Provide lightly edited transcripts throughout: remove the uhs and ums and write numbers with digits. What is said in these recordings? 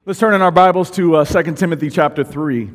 Let's turn in our Bibles to 2 Timothy chapter 3.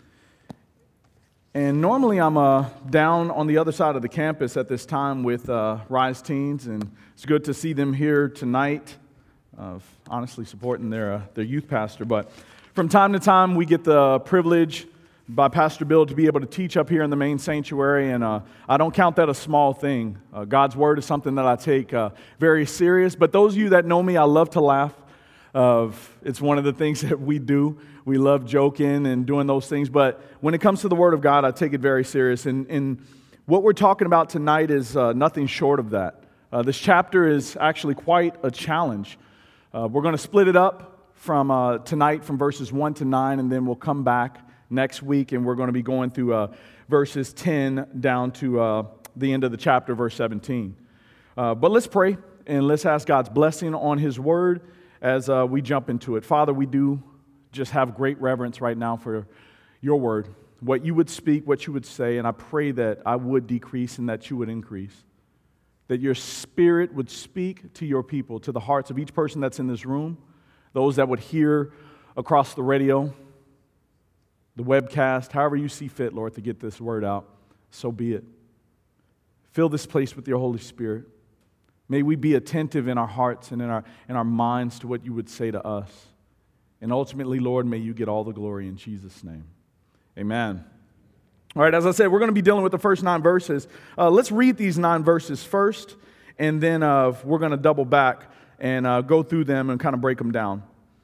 And normally I'm down on the other side of the campus at this time with Rise Teens, and it's good to see them here tonight, honestly supporting their youth pastor. But from time to time we get the privilege by Pastor Bill to be able to teach up here in the main sanctuary, and I don't count that a small thing. God's Word is something that I take very serious, but those of you that know me, I love to laugh. It's one of the things that we do. We love joking and doing those things, but when it comes to the Word of God, I take it very serious. And what we're talking about tonight is nothing short of that. This chapter is actually quite a challenge. We're going to split it up from tonight from verses 1 to 9, and then we'll come back next week, and we're going to be going through verses 10 down to the end of the chapter, verse 17. But let's pray, and let's ask God's blessing on His Word as we jump into it. Father, we do just have great reverence right now for your word, what you would speak, what you would say, and I pray that I would decrease and that you would increase, that your Spirit would speak to your people, to the hearts of each person that's in this room, those that would hear across the radio, the webcast, however you see fit, Lord, to get this word out, so be it. Fill this place with your Holy Spirit. May we be attentive in our hearts and in our minds to what you would say to us. And ultimately, Lord, may you get all the glory in Jesus' name. Amen. All right, as I said, we're going to be dealing with the first 9 verses. Let's read these 9 verses first, and then we're going to double back and go through them and kind of break them down.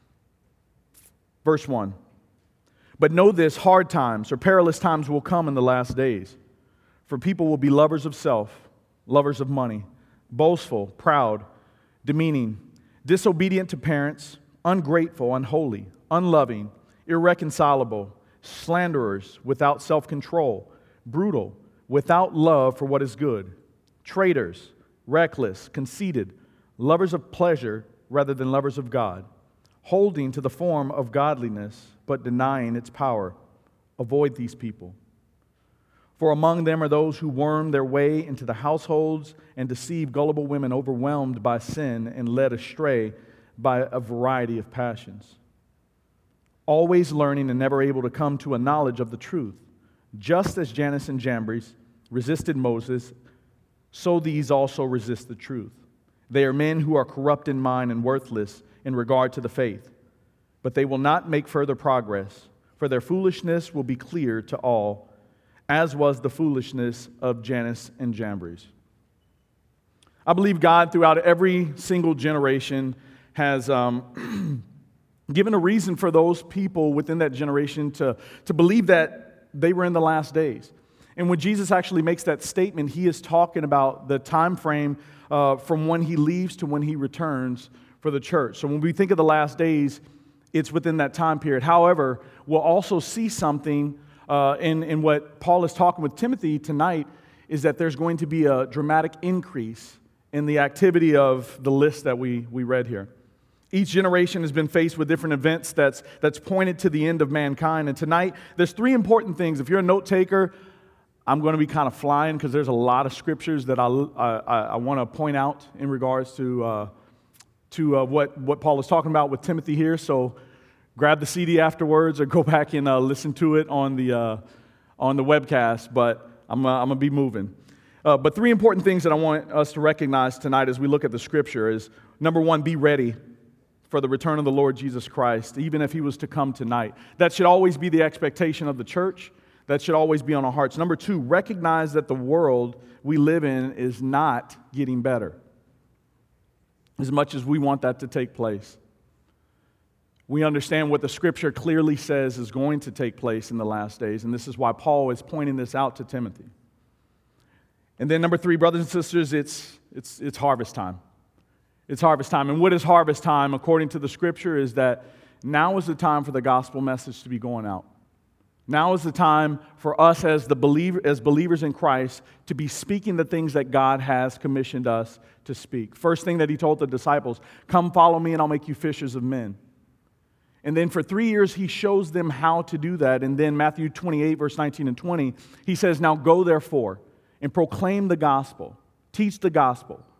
Verse 1. But know this, hard times or perilous times will come in the last days. For people will be lovers of self, lovers of money, boastful, proud, demeaning, disobedient to parents, ungrateful, unholy, unloving, irreconcilable, slanderers, without self-control, brutal, without love for what is good, traitors, reckless, conceited, lovers of pleasure rather than lovers of God, holding to the form of godliness but denying its power. Avoid these people. For among them are those who worm their way into the households and deceive gullible women overwhelmed by sin and led astray by a variety of passions. Always learning and never able to come to a knowledge of the truth. Just as Jannes and Jambres resisted Moses, so these also resist the truth. They are men who are corrupt in mind and worthless in regard to the faith. But they will not make further progress, for their foolishness will be clear to all, as was the foolishness of Jannes and Jambres. I believe God, throughout every single generation, has given a reason for those people within that generation to believe that they were in the last days. And when Jesus actually makes that statement, he is talking about the time frame from when he leaves to when he returns for the church. So when we think of the last days, it's within that time period. However, we'll also see something in what Paul is talking with Timothy tonight, is that there's going to be a dramatic increase in the activity of the list that we read here. Each generation has been faced with different events that's pointed to the end of mankind. And tonight, there's 3 important things. If you're a note taker, I'm going to be kind of flying because there's a lot of scriptures that I want to point out in regards to what Paul is talking about with Timothy here. So grab the CD afterwards or go back and listen to it on the webcast. But I'm going to be moving. But 3 important things that I want us to recognize tonight as we look at the scripture is, number 1, be ready for the return of the Lord Jesus Christ, even if he was to come tonight. That should always be the expectation of the church. That should always be on our hearts. Number 2, recognize that the world we live in is not getting better, as much as we want that to take place. We understand what the Scripture clearly says is going to take place in the last days, and this is why Paul is pointing this out to Timothy. And then number 3, brothers and sisters, it's harvest time. It's harvest time. And what is harvest time, according to the Scripture, is that now is the time for the gospel message to be going out. Now is the time for us as believers in Christ to be speaking the things that God has commissioned us to speak. First thing that he told the disciples, come follow me and I'll make you fishers of men. And then for 3 years, he shows them how to do that. And then Matthew 28, verse 19 and 20, he says, now go therefore and proclaim the gospel, teach the gospel.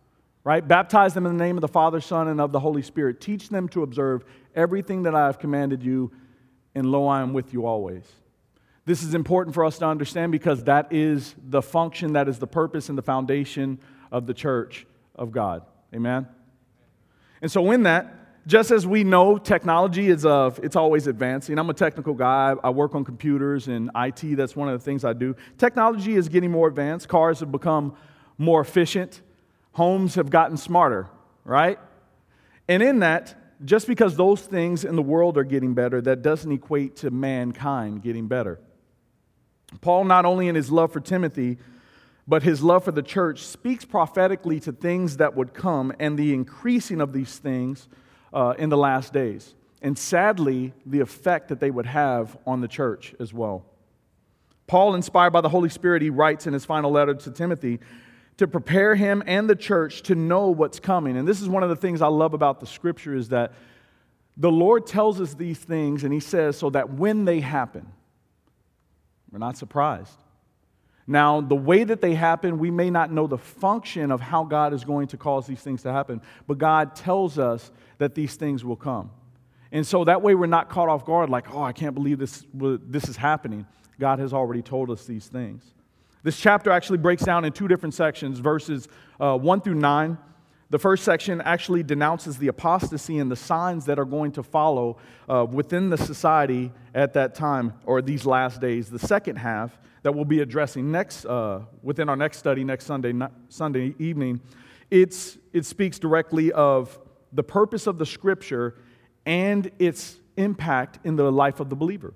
right? Baptize them in the name of the Father, Son, and of the Holy Spirit. Teach them to observe everything that I have commanded you, and lo, I am with you always. This is important for us to understand because that is the function, that is the purpose and the foundation of the church of God. Amen? And so in that, just as we know technology is it's always advancing. I'm a technical guy. I work on computers and IT. That's one of the things I do. Technology is getting more advanced. Cars have become more efficient. Homes have gotten smarter, right? And in that, just because those things in the world are getting better, that doesn't equate to mankind getting better. Paul, not only in his love for Timothy, but his love for the church, speaks prophetically to things that would come and the increasing of these things in the last days. And sadly, the effect that they would have on the church as well. Paul, inspired by the Holy Spirit, he writes in his final letter to Timothy to prepare him and the church to know what's coming. And this is one of the things I love about the Scripture is that the Lord tells us these things, and he says so that when they happen, we're not surprised. Now, the way that they happen, we may not know the function of how God is going to cause these things to happen, but God tells us that these things will come. And so that way we're not caught off guard like, oh, I can't believe this is happening. God has already told us these things. This chapter actually breaks down in two different sections, verses 1 through 9. The first section actually denounces the apostasy and the signs that are going to follow within the society at that time, or these last days. The second half that we'll be addressing within our next study next Sunday evening, it speaks directly of the purpose of the Scripture and its impact in the life of the believer.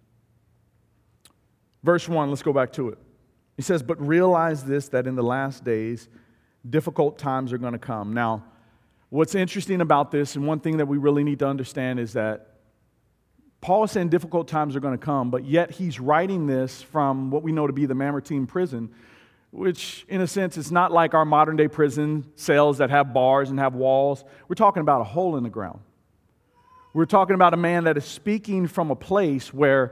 Verse 1, let's go back to it. He says, "But realize this, that in the last days, difficult times are going to come." Now, what's interesting about this, and one thing that we really need to understand is that Paul is saying difficult times are going to come, but yet he's writing this from what we know to be the Mamertine prison, which in a sense is not like our modern day prison cells that have bars and have walls. We're talking about a hole in the ground. We're talking about a man that is speaking from a place where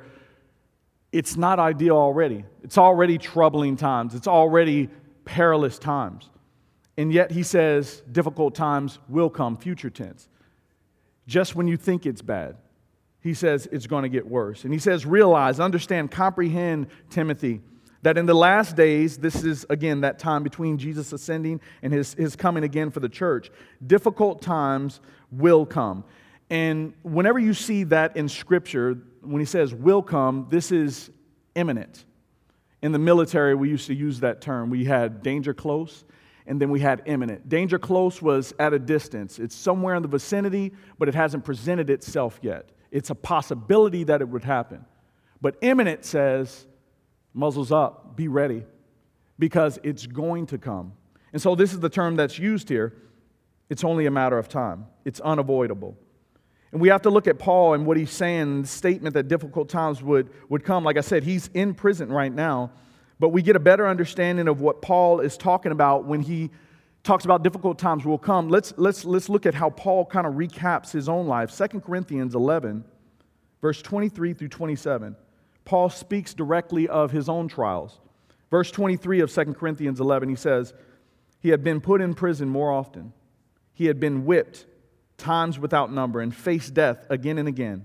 it's not ideal already. It's already troubling times. It's already perilous times. And yet he says difficult times will come, future tense. Just when you think it's bad, he says it's going to get worse. And he says, realize, understand, comprehend, Timothy, that in the last days, this is, again, that time between Jesus ascending and his coming again for the church, difficult times will come. And whenever you see that in Scripture, when he says will come, this is imminent. In the military, we used to use that term. We had danger close, and then we had imminent. Danger close was at a distance. It's somewhere in the vicinity, but it hasn't presented itself yet. It's a possibility that it would happen. But imminent says, muzzles up, be ready, because it's going to come. And so this is the term that's used here. It's only a matter of time. It's unavoidable. And we have to look at Paul and what he's saying, the statement that difficult times would come. Like I said, he's in prison right now, but we get a better understanding of what Paul is talking about when he talks about difficult times will come. Let's look at how Paul kind of recaps his own life. 2 Corinthians 11, verse 23 through 27. Paul speaks directly of his own trials. Verse 23 of 2 Corinthians 11, he says, he had been put in prison more often. He had been whipped times without number and faced death again and again.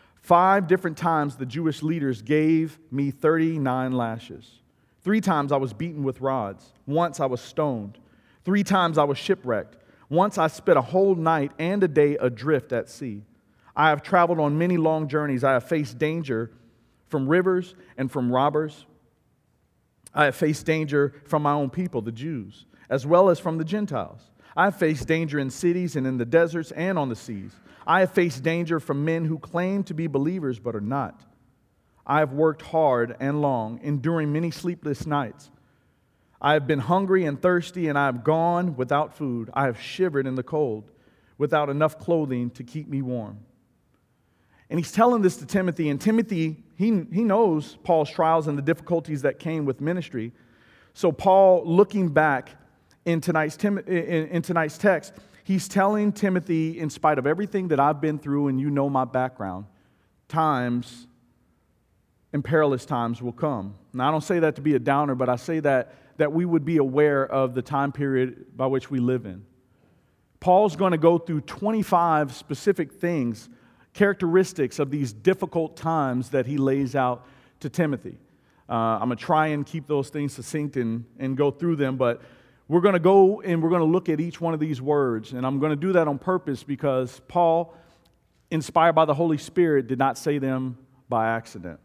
5 different times the Jewish leaders gave me 39 lashes. 3 times I was beaten with rods. Once I was stoned. 3 times I was shipwrecked. Once I spent a whole night and a day adrift at sea. I have traveled on many long journeys. I have faced danger from rivers and from robbers. I have faced danger from my own people, the Jews, as well as from the Gentiles. I have faced danger in cities and in the deserts and on the seas. I have faced danger from men who claim to be believers but are not. I have worked hard and long, enduring many sleepless nights. I have been hungry and thirsty, and I have gone without food. I have shivered in the cold, without enough clothing to keep me warm. And he's telling this to Timothy, and Timothy, he knows Paul's trials and the difficulties that came with ministry. So Paul, looking back in tonight's text, he's telling Timothy, in spite of everything that I've been through, and you know my background, times and perilous times will come. Now, I don't say that to be a downer, but I say that we would be aware of the time period by which we live in. Paul's going to go through 25 specific things, characteristics of these difficult times that he lays out to Timothy. I'm going to try and keep those things succinct and go through them, but we're going to go and we're going to look at each one of these words, and I'm going to do that on purpose because Paul, inspired by the Holy Spirit, did not say them by accident.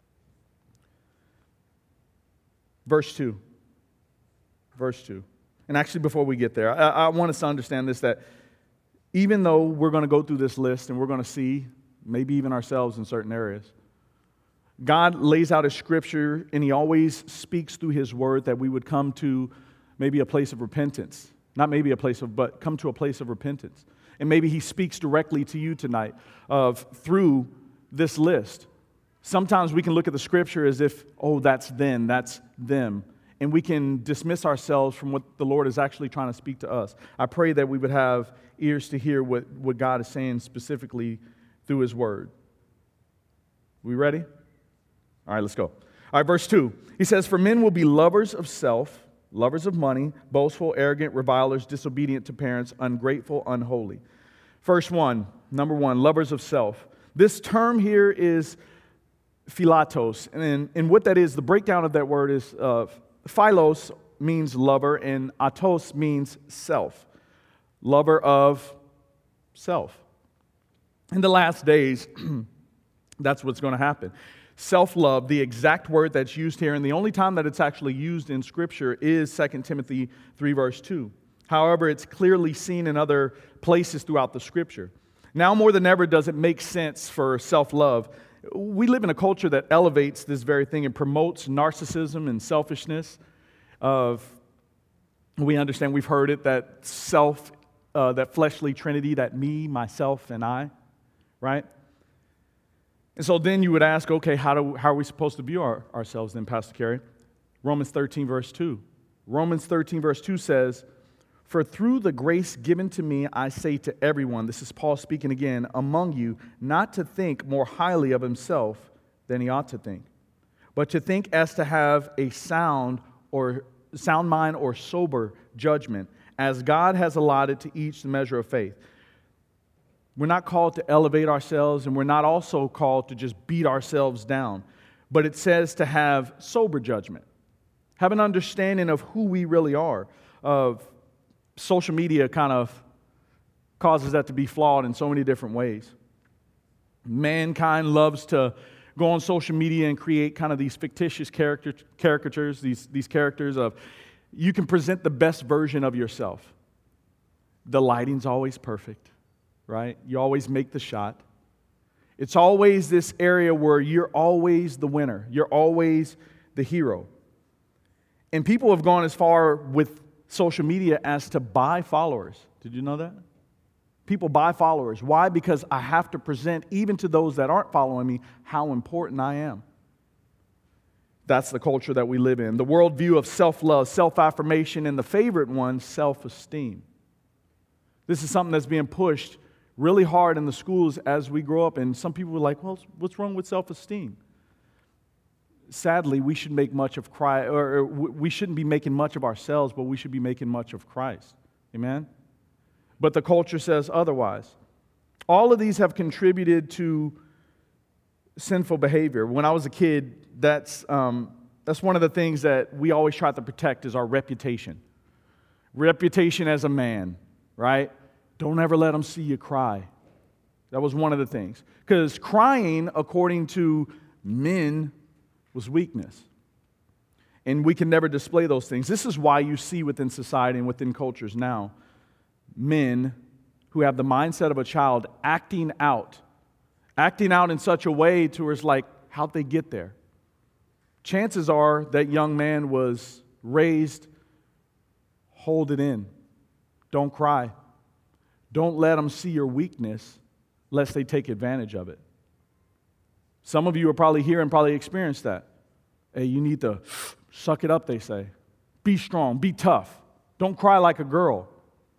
Verse 2. And actually, before we get there, I want us to understand this, that even though we're going to go through this list and we're going to see maybe even ourselves in certain areas, God lays out His Scripture, and He always speaks through His Word that we would come to maybe a place of repentance. Not maybe a place of, but come to a place of repentance. And maybe He speaks directly to you tonight through this list. Sometimes we can look at the Scripture as if, oh, that's them. And we can dismiss ourselves from what the Lord is actually trying to speak to us. I pray that we would have ears to hear what God is saying specifically through His Word. We ready? All right, let's go. All right, verse 2. He says, "For men will be lovers of self, lovers of money, boastful, arrogant, revilers, disobedient to parents, ungrateful, unholy." First one, number one, lovers of self. This term here is philatos. And what that is, the breakdown of that word is philos means lover, and atos means self. Lover of self. In the last days, that's what's going to happen. Self-love, the exact word that's used here, and the only time that it's actually used in Scripture is 2 Timothy 3, verse 2. However, it's clearly seen in other places throughout the Scripture. Now more than ever does it make sense for self-love. We live in a culture that elevates this very thing and promotes narcissism and selfishness. We understand, we've heard it, that that fleshly trinity, that me, myself, and I, right? And so then you would ask, okay, how are we supposed to view ourselves then, Pastor Kerry? Romans 13, verse 2. Romans 13, verse 2 says, "For through the grace given to me, I say to everyone," this is Paul speaking again, "among you, not to think more highly of himself than he ought to think, but to think as to have a sound mind or sober judgment, as God has allotted to each the measure of faith." We're not called to elevate ourselves, and we're not also called to just beat ourselves down. But it says to have sober judgment. Have an understanding of who we really are. Social media kind of causes that to be flawed in so many different ways. Mankind loves to go on social media and create kind of these fictitious caricatures, these characters of, you can present the best version of yourself. The lighting's always perfect. Right? You always make the shot. It's always this area where you're always the winner. You're always the hero. And people have gone as far with social media as to buy followers. Did you know that? People buy followers. Why? Because I have to present, even to those that aren't following me, how important I am. That's the culture that we live in. The worldview of self-love, self-affirmation, and the favorite one, self-esteem. This is something that's being pushed really hard in the schools as we grow up, and some people are like, well, what's wrong with self-esteem? Sadly, we should make much of Christ, or we shouldn't be making much of ourselves, but we should be making much of Christ. Amen? But the culture says otherwise. All of these have contributed to sinful behavior. When I was a kid, that's one of the things that we always try to protect is our reputation. Reputation as a man, right? Don't ever let them see you cry. That was one of the things. Because crying, according to men, was weakness. And we can never display those things. This is why you see within society and within cultures now, men who have the mindset of a child acting out in such a way to where it's like, how'd they get there? Chances are that young man was raised, hold it in. Don't cry. Don't let them see your weakness, lest they take advantage of it. Some of you are probably here and probably experienced that. Hey, you need to suck it up, they say. Be strong, be tough. Don't cry like a girl.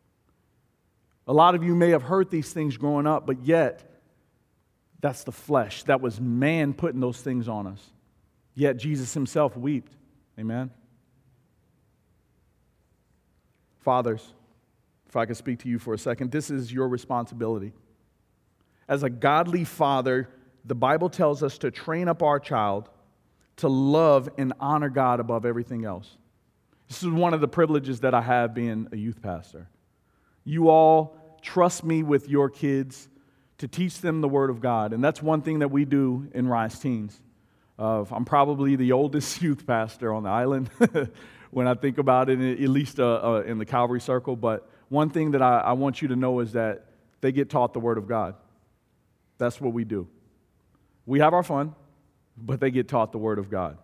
A lot of you may have heard these things growing up, but yet, that's the flesh. That was man putting those things on us. Yet Jesus himself wept. Amen? Fathers, if I could speak to you for a second, this is your responsibility. As a godly father, the Bible tells us to train up our child to love and honor God above everything else. This is one of the privileges that I have being a youth pastor. You all trust me with your kids to teach them the Word of God, and that's one thing that we do in Rise Teens. I'm probably the oldest youth pastor on the island when I think about it, at least in the Calvary Circle, but one thing that I want you to know is that they get taught the Word of God. That's what we do. We have our fun, but they get taught the Word of God.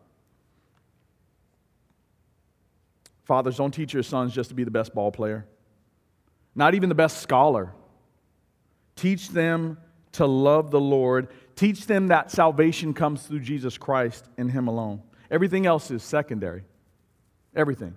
Fathers, don't teach your sons just to be the best ball player, not even the best scholar. Teach them to love the Lord. Teach them that salvation comes through Jesus Christ and Him alone. Everything else is secondary. Everything.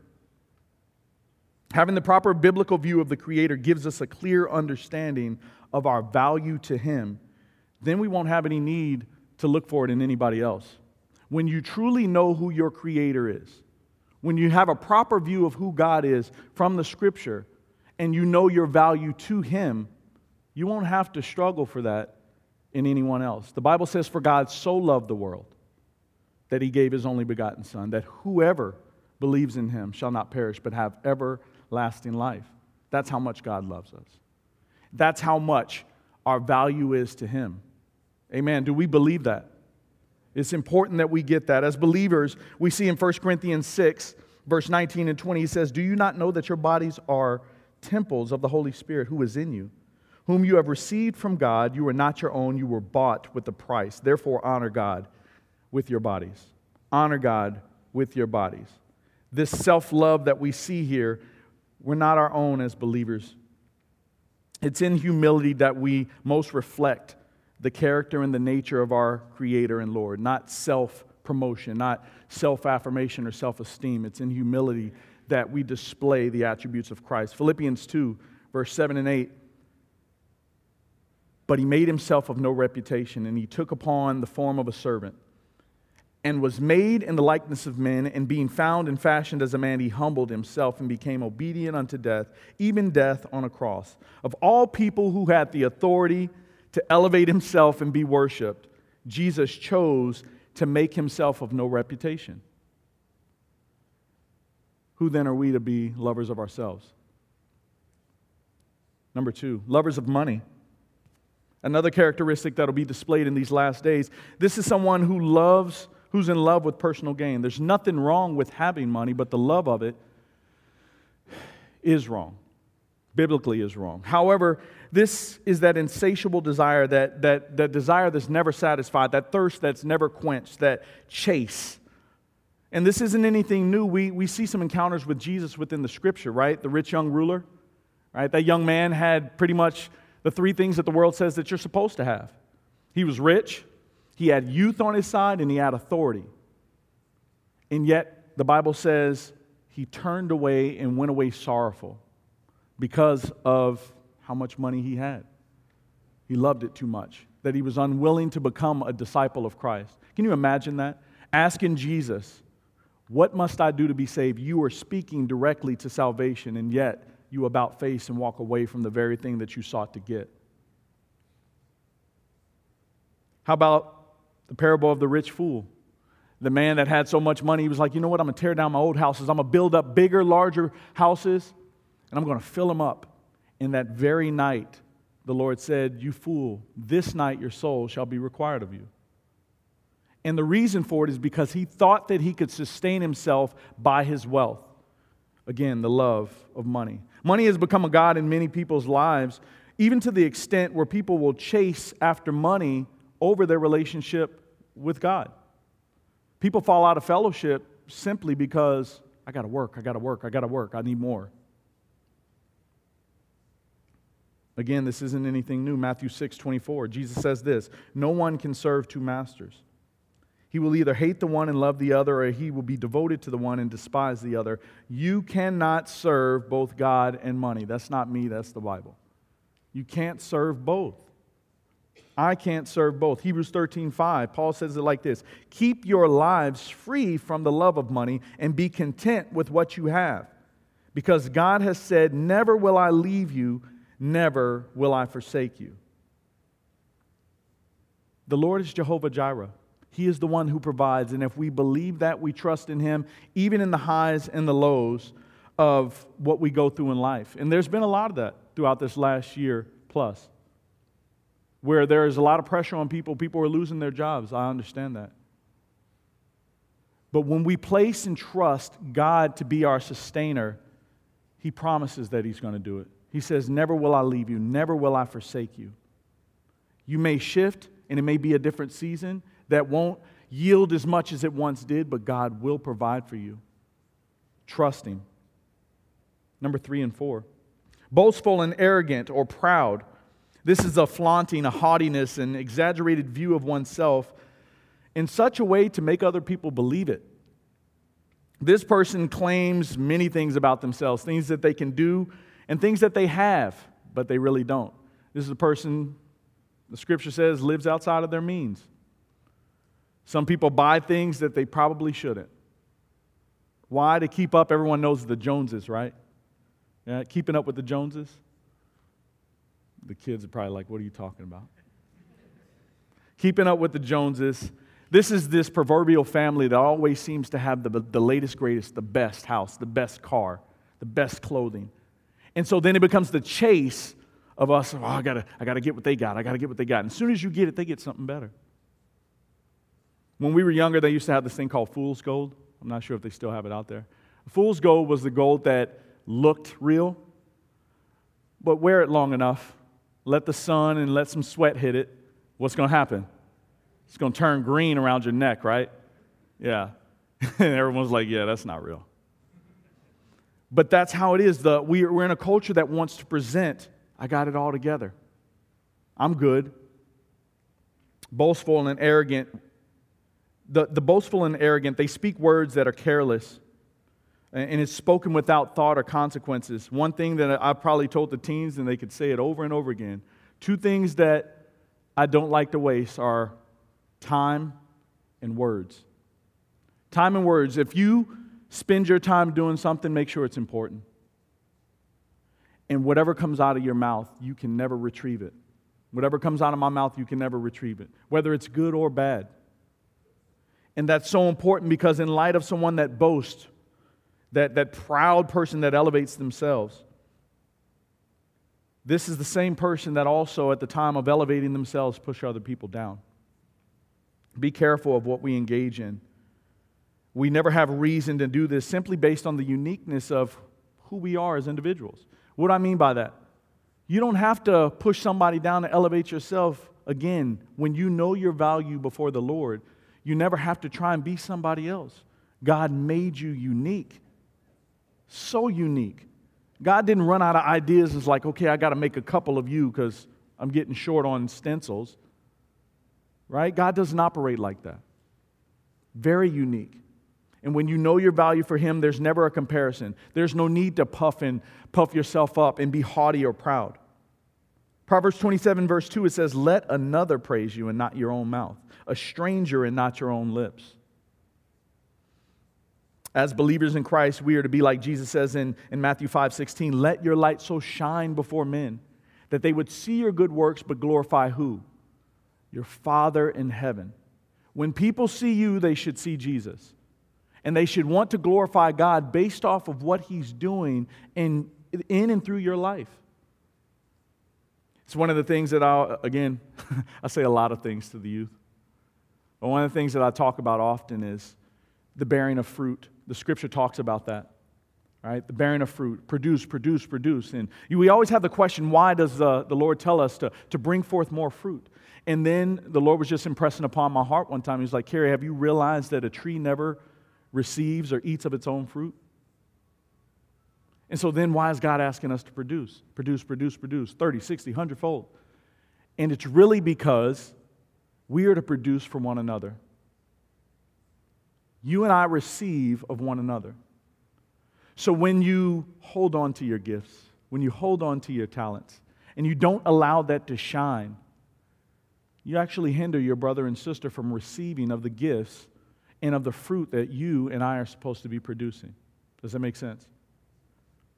Having the proper biblical view of the Creator gives us a clear understanding of our value to Him. Then we won't have any need to look for it in anybody else. When you truly know who your Creator is, when you have a proper view of who God is from the Scripture, and you know your value to Him, you won't have to struggle for that in anyone else. The Bible says, "For God so loved the world that He gave His only begotten Son, that whoever believes in Him shall not perish but have everlasting life." That's how much God loves us. That's how much our value is to Him. Amen. Do we believe that? It's important that we get that. As believers, we see in 1 Corinthians 6, verse 19 and 20, he says, "Do you not know that your bodies are temples of the Holy Spirit who is in you, whom you have received from God? You are not your own, you were bought with a price. Therefore, honor God with your bodies." Honor God with your bodies. This self-love that we see here, we're not our own as believers. It's in humility that we most reflect the character and the nature of our Creator and Lord, not self-promotion, not self-affirmation or self-esteem. It's in humility that we display the attributes of Christ. Philippians 2, verse 7 and 8. "But He made Himself of no reputation, and He took upon the form of a servant, and was made in the likeness of men, and being found and fashioned as a man, He humbled Himself and became obedient unto death, even death on a cross. Of all people who had the authority to elevate Himself and be worshiped, Jesus chose to make Himself of no reputation." Who then are we to be lovers of ourselves? Number 2, lovers of money. Another characteristic that will be displayed in these last days. This is someone who's in love with personal gain. There's nothing wrong with having money, but the love of it is wrong. Biblically is wrong. However, this is that insatiable desire, that desire that's never satisfied, that thirst that's never quenched, that chase. And this isn't anything new. We see some encounters with Jesus within the Scripture, right? The rich young ruler, right? That young man had pretty much the 3 things that the world says that you're supposed to have. He was rich, he had youth on his side, and he had authority. And yet, the Bible says he turned away and went away sorrowful because of how much money he had. He loved it too much, that he was unwilling to become a disciple of Christ. Can you imagine that? Asking Jesus, "What must I do to be saved?" You are speaking directly to salvation, and yet you about face and walk away from the very thing that you sought to get. How about the parable of the rich fool? The man that had so much money, he was like, "You know what? I'm going to tear down my old houses. I'm going to build up bigger, larger houses, and I'm going to fill them up." And that very night, the Lord said, "You fool, this night your soul shall be required of you." And the reason for it is because he thought that he could sustain himself by his wealth. Again, the love of money. Money has become a god in many people's lives, even to the extent where people will chase after money over their relationship with God. People fall out of fellowship simply because, I got to work, I need more. Again, this isn't anything new. Matthew 6:24, Jesus says this, "No one can serve 2 masters. He will either hate the one and love the other, or he will be devoted to the one and despise the other. You cannot serve both God and money." That's not me, that's the Bible. You can't serve both. I can't serve both. Hebrews 13:5, Paul says it like this, "Keep your lives free from the love of money and be content with what you have, because God has said, never will I leave you, never will I forsake you. The Lord is Jehovah Jireh. He is the one who provides, and if we believe that, we trust in Him, even in the highs and the lows of what we go through in life. And there's been a lot of that throughout this last year plus, where there is a lot of pressure on people. People are losing their jobs. I understand that. But when we place and trust God to be our sustainer, He promises that He's going to do it. He says, never will I leave you, never will I forsake you. You may shift, and it may be a different season that won't yield as much as it once did, but God will provide for you. Trust Him. Number 3 and 4. Boastful and arrogant or proud. This is a flaunting, a haughtiness, an exaggerated view of oneself in such a way to make other people believe it. This person claims many things about themselves, things that they can do and things that they have, but they really don't. This is a person, the Scripture says, lives outside of their means. Some people buy things that they probably shouldn't. Why? To keep up. Everyone knows the Joneses, right? Yeah, keeping up with the Joneses. The kids are probably like, what are you talking about? Keeping up with the Joneses. This is this proverbial family that always seems to have the latest, greatest, the best house, the best car, the best clothing. And so then it becomes the chase of us, oh, I gotta get what they got. I gotta get what they got. And as soon as you get it, they get something better. When we were younger, they used to have this thing called fool's gold. I'm not sure if they still have it out there. Fool's gold was the gold that looked real, but wear it long enough, let the sun and let some sweat hit it, what's going to happen? It's going to turn green around your neck, right? Yeah. And everyone's like, yeah, that's not real. But that's how it is. We're in a culture that wants to present, I got it all together. I'm good. Boastful and arrogant. The boastful and arrogant, they speak words that are careless, and it's spoken without thought or consequences. One thing that I've probably told the teens, and they could say it over and over again, 2 things that I don't like to waste are time and words. Time and words. If you spend your time doing something, make sure it's important. And whatever comes out of your mouth, you can never retrieve it. Whatever comes out of my mouth, you can never retrieve it, whether it's good or bad. And that's so important because in light of someone that boasts, that proud person that elevates themselves, this is the same person that also at the time of elevating themselves push other people down. Be careful of what we engage in. We never have reason to do this simply based on the uniqueness of who we are as individuals. What do I mean by that? You don't have to push somebody down to elevate yourself again. When you know your value before the Lord, you never have to try and be somebody else. God made you unique. So unique. God didn't run out of ideas and was like, okay, I got to make a couple of you because I'm getting short on stencils. Right? God doesn't operate like that. Very unique. And when you know your value for Him, there's never a comparison. There's no need to puff yourself up and be haughty or proud. Proverbs 27 verse 2, it says, let another praise you and not your own mouth, a stranger and not your own lips. As believers in Christ, we are to be like Jesus says in Matthew 5:16, let your light so shine before men that they would see your good works but glorify who? Your Father in heaven. When people see you, they should see Jesus. And they should want to glorify God based off of what He's doing in and through your life. It's one of the things that I say a lot of things to the youth. But one of the things that I talk about often is the bearing of fruit. The Scripture talks about that, right? The bearing of fruit. Produce, produce, produce. And we always have the question, why does the Lord tell us to bring forth more fruit? And then the Lord was just impressing upon my heart one time. He was like, Carrie, have you realized that a tree never receives or eats of its own fruit? And so then why is God asking us to produce? Produce, produce, produce, 30, 60, 100-fold. And it's really because we are to produce for one another. You and I receive of one another. So when you hold on to your gifts, when you hold on to your talents, and you don't allow that to shine, you actually hinder your brother and sister from receiving of the gifts and of the fruit that you and I are supposed to be producing. Does that make sense?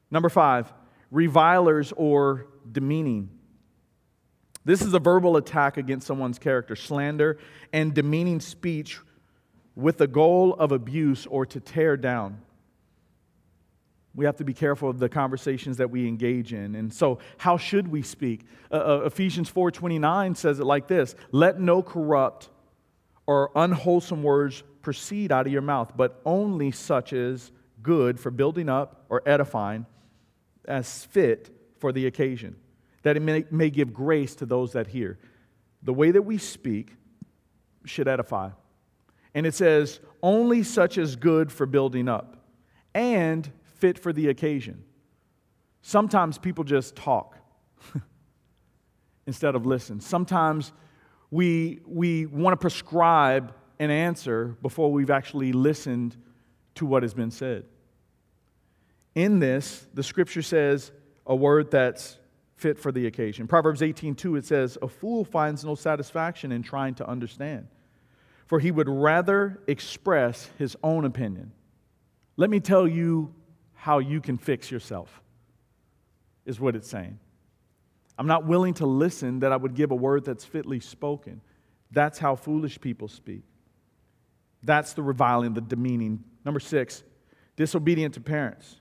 Number 5, revilers or demeaning. This is a verbal attack against someone's character, slander and demeaning speech with the goal of abuse or to tear down. We have to be careful of the conversations that we engage in. And so, how should we speak? Ephesians 4:29 says it like this: "Let no corrupt or unwholesome words proceed out of your mouth, but only such as good for building up or edifying, as fit for the occasion, that it may give grace to those that hear." The way that we speak should edify. And it says, only such as good for building up and fit for the occasion. Sometimes people just talk instead of listen. Sometimes we want to prescribe an answer before we've actually listened to what has been said. In this, the scripture says a word that's fit for the occasion. Proverbs 18:2, it says, "A fool finds no satisfaction in trying to understand, for he would rather express his own opinion." Let me tell you how you can fix yourself, is what it's saying. I'm not willing to listen that I would give a word that's fitly spoken. That's how foolish people speak. That's the reviling, the demeaning. Number 6, disobedient to parents.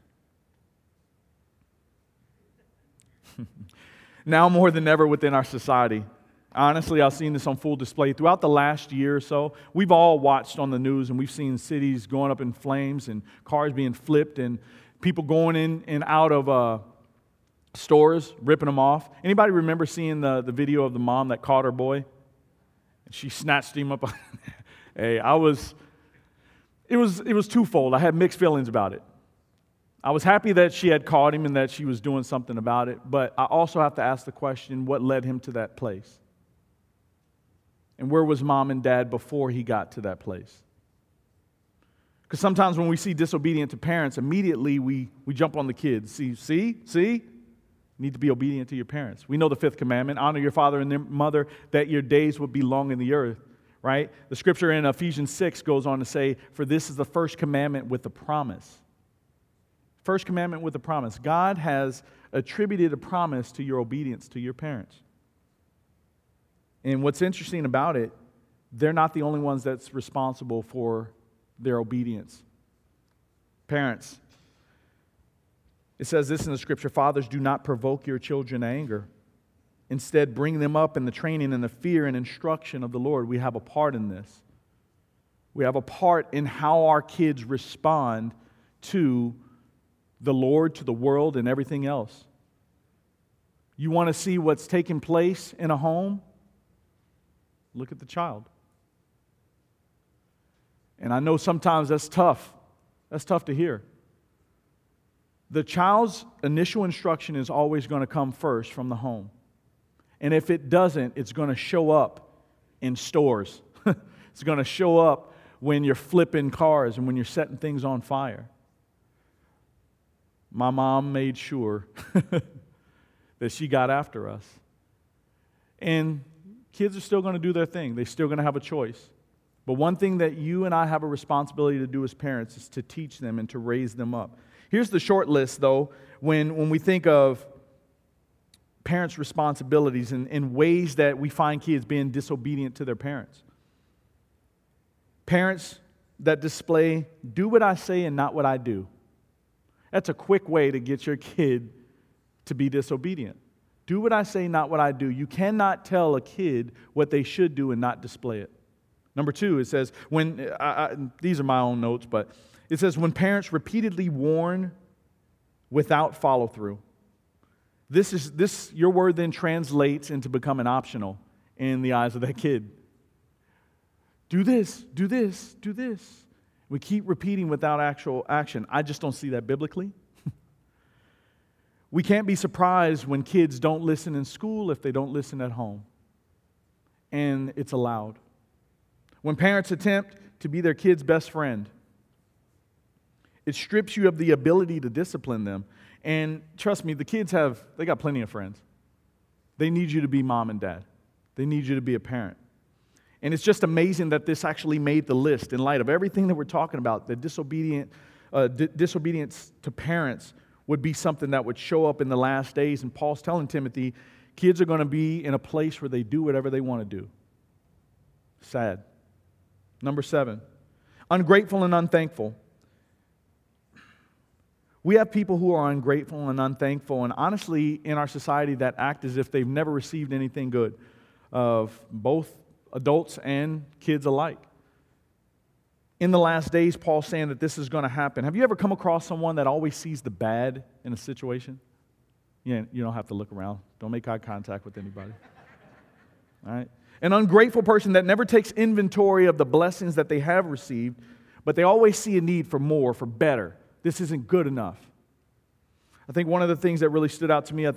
Now more than ever within our society. Honestly, I've seen this on full display. Throughout the last year or so, we've all watched on the news and we've seen cities going up in flames and cars being flipped and people going in and out of stores, ripping them off. Anybody remember seeing the video of the mom that caught her boy? And she snatched him up. Hey, it was twofold. I had mixed feelings about it. I was happy that she had caught him and that she was doing something about it, but I also have to ask the question, what led him to that place? And where was mom and dad before he got to that place? Because sometimes when we see disobedient to parents, immediately we jump on the kids. See? You need to be obedient to your parents. We know the 5th commandment, honor your father and your mother, that your days would be long in the earth, right? The scripture in Ephesians 6 goes on to say, "For this is the first commandment with a promise." First commandment with a promise. God has attributed a promise to your obedience to your parents. And what's interesting about it, they're not the only ones that's responsible for their obedience. Parents, it says this in the scripture, "Fathers, do not provoke your children to anger. Instead, bring them up in the training and the fear and instruction of the Lord." We have a part in this. We have a part in how our kids respond to the Lord, to the world, and everything else. You want to see what's taking place in a home? Look at the child. And I know sometimes that's tough. That's tough to hear. The child's initial instruction is always going to come first from the home. And if it doesn't, it's going to show up in stores. It's going to show up when you're flipping cars and when you're setting things on fire. My mom made sure that she got after us. And kids are still going to do their thing. They're still going to have a choice. But one thing that you and I have a responsibility to do as parents is to teach them and to raise them up. Here's the short list, though, when we think of parents' responsibilities and ways that we find kids being disobedient to their parents. Parents that display, "Do what I say and not what I do." That's a quick way to get your kid to be disobedient. Do what I say, not what I do. You cannot tell a kid what they should do and not display it. Number 2, it says, these are my own notes, but it says, when parents repeatedly warn without follow-through. Your word then translates into becoming optional in the eyes of that kid. Do this, do this, do this. We keep repeating without actual action. I just don't see that biblically. We can't be surprised when kids don't listen in school if they don't listen at home. And it's allowed. When parents attempt to be their kid's best friend, it strips you of the ability to discipline them. And trust me, the kids they got plenty of friends. They need you to be mom and dad. They need you to be a parent. And it's just amazing that this actually made the list in light of everything that we're talking about, the disobedience to parents. would be something that would show up in the last days. And Paul's telling Timothy, kids are going to be in a place where they do whatever they want to do. Sad. Number 7, ungrateful and unthankful. We have people who are ungrateful and unthankful, and honestly, in our society, that act as if they've never received anything good of both adults and kids alike. In the last days, Paul's saying that this is going to happen. Have you ever come across someone that always sees the bad in a situation? Yeah, you don't have to look around. Don't make eye contact with anybody. All right? An ungrateful person that never takes inventory of the blessings that they have received, but they always see a need for more, for better. This isn't good enough. I think one of the things that really stood out to me,